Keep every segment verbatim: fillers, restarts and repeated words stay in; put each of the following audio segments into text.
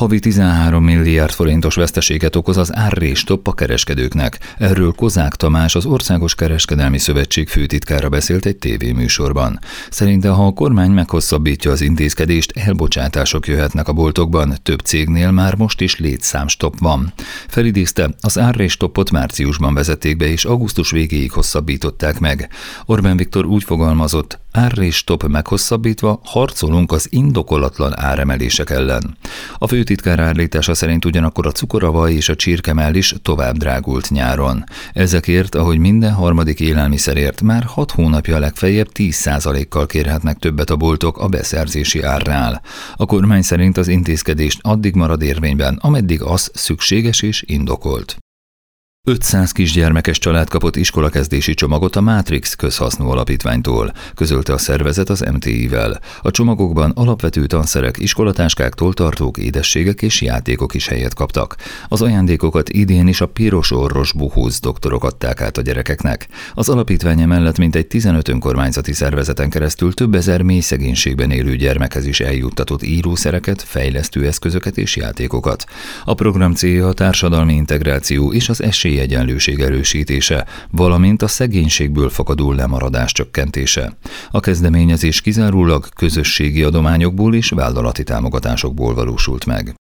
Havi tizenhárom milliárd forintos veszteséget okoz az árrés-stop a kereskedőknek. Erről Kozák Tamás, az Országos Kereskedelmi Szövetség főtitkára beszélt egy tévéműsorban. Szerinte, ha a kormány meghosszabbítja az intézkedést, elbocsátások jöhetnek a boltokban, több cégnél már most is létszámstop van. Felidézte, az árrés-stopot márciusban vezették be, és augusztus végéig hosszabbították meg. Orbán Viktor úgy fogalmazott, árrés-stop meghosszabbítva harcolunk az indokolatlan áremelések ellen. A főtitkár állítása szerint ugyanakkor a cukor, a vaj és a csirkemell is tovább drágult nyáron. Ezekért, ahogy minden harmadik élelmiszerért, már hat hónapja legfeljebb tíz százalékkal kérhetnek többet a boltok a beszerzési árnál. A kormány szerint az intézkedést addig marad érvényben, ameddig az szükséges és indokolt. ötszáz kisgyermekes család kapott iskolakezdési csomagot a Matrix közhasznú alapítványtól, közölte a szervezet az em té i-vel. A csomagokban alapvető tanszerek, iskolatáskáktól tartók, édességek és játékok is helyet kaptak. Az ajándékokat idén is a piros orros buhúz doktorok adták át a gyerekeknek. Az alapítvány mellett mintegy tizenöt önkormányzati szervezeten keresztül több ezer mély szegénységben élő gyermekhez is eljuttatott írószereket, fejlesztő eszközöket és játékokat. A program célja a társadalmi integráció és az esély egyenlőség erősítése, valamint a szegénységből fakadó lemaradás csökkentése. A kezdeményezés kizárólag közösségi adományokból és vállalati támogatásokból valósult meg.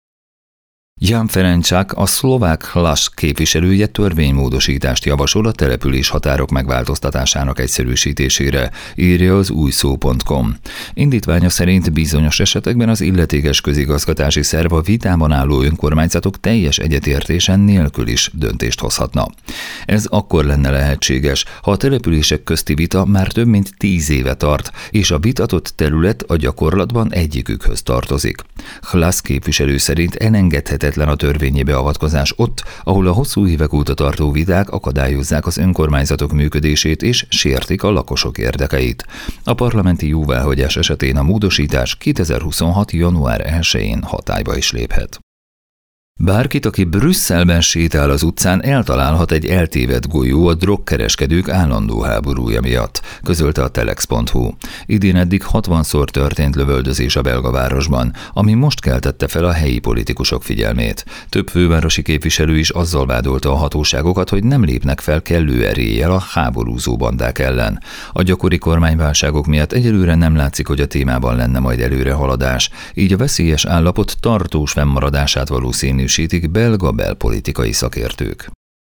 Jan Ferenczak, a szlovák Hlas képviselője törvénymódosítást javasol a település határok megváltoztatásának egyszerűsítésére, írja az új szó pont com. Indítványa szerint bizonyos esetekben az illetékes közigazgatási szerv a vitában álló önkormányzatok teljes egyetértésen nélkül is döntést hozhatna. Ez akkor lenne lehetséges, ha a települések közti vita már több mint tíz éve tart, és a vitatott terület a gyakorlatban egyikükhöz tartozik. Hlas képviselő szerint elengedhetetlen a törvényi beavatkozás ott, ahol a hosszú évek óta tartó viták akadályozzák az önkormányzatok működését és sértik a lakosok érdekeit. A parlamenti jóváhagyás esetén a módosítás kétezer-huszonhat. január elsején hatályba is léphet. Bárkit, aki Brüsszelben sétál az utcán, eltalálhat egy eltévedt golyó a drogkereskedők állandó háborúja miatt, közölte a telex pont hu. Idén eddig hatvanszor történt lövöldözés a belgavárosban, ami most keltette fel a helyi politikusok figyelmét. Több fővárosi képviselő is azzal vádolta a hatóságokat, hogy nem lépnek fel kellő eréllyel a háborúzó bandák ellen. A gyakori kormányválságok miatt egyelőre nem látszik, hogy a témában lenne majd előrehaladás, így a veszélyes állapot tartós fennmaradását valószínűsítik belga belpolitikai szakértők.